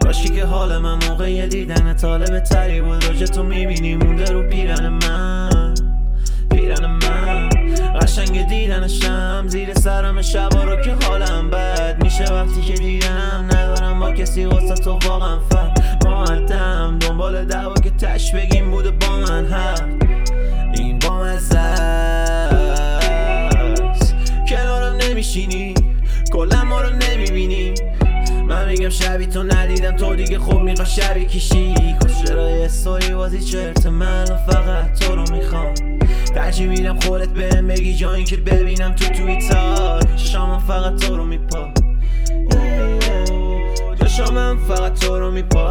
کاشی که حال من موقع دیدن طالب تری بود. راجع تو میبینی مونده رو پیرن من قشنگ دیدنشم زیر سرم شبا رو که حالم بد میشه وقتی که دیدم ندارم با کسی واسه تو واقعا معدم دنبال دعوا که تش بگیم بوده با من هست این با مزه است. کنارم نمیشینی کلا ما رو نمیبینی. من میگم شبی تو ندیدم تو دیگه خوب میخوا شبی کشی. خوشرای استوری بازی چرت من فقط تو رو میخوام. ترجیح میدم خودت بهم بگی جا این که ببینم تو توییتر چشامم فقط تو رو میپا. چشامم فقط تو رو میپا.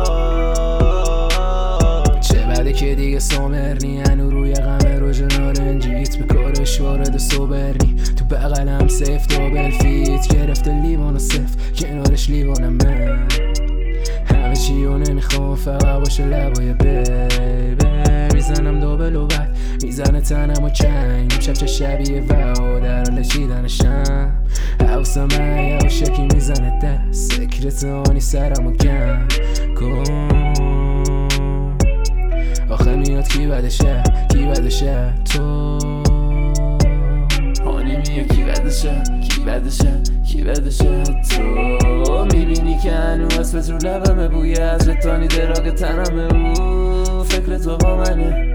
چه بده که دیگه سومرنی هنو روی غم روژ نارنجیت به کارش وارد سوبرنی. تو بغلم سیف دابل فیت گرفته لیوان و صف کنارش لیوانم من. همه چیو نمیخوام فقط باشه لبای بیبی. میزنم دابل و بعد میزنه تنم و چنگ. شب چه شبیه و در حال چیدنشم. حواسم یواشکی میزنه دست سکرتانی سرم و گم کن. آخه میاد کی بدشه تو هانی میاد کی بدشه تو. میبینی که هنو اسمت رو لبمه بوی از رتانی دراغ تنمه او. فکر تو با منه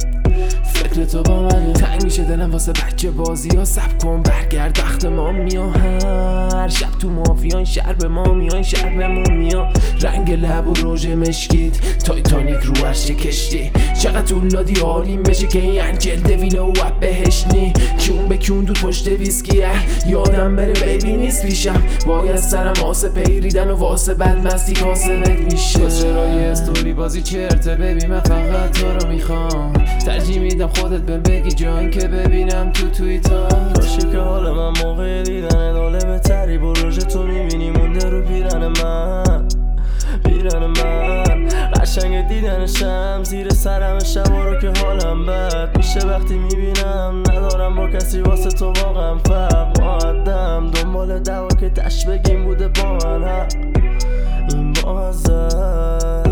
تنگ میشه دلم واسه بچه بازی ها. سب کن برگرد وقت ما میا هر شب تو مافیان شهر به ما میان شهر بمون میا. رنگ لب و روژ مشکیت تایتانیک رو عرش کشتی. چقدر طول دادی حالیم بشه که این انجل دویله و اب بهشنی. کیون به کیون دود پشت ویسکی یادم بره بیبی نیست پیشم. باید سرم واسه پیریدن و واسه بدمستی کاسبت میشه. چرای استوری بازی چرته ببی من فقط تو رو میخوام. ترجیح میدم خودت بهم بگی جان که ببینم تو توییتر. کاشی که حال من موقع دیدن طالب تری با روژ تو میبینی مونده رو پیرن من قشنگ دیدنشم زیر سرم شبا رو که حالم بد میشه وقتی میبینم ندارم با کسی واسه تو واقعا معدم دنبال دعوا که تش بگیم بوده با من این بازه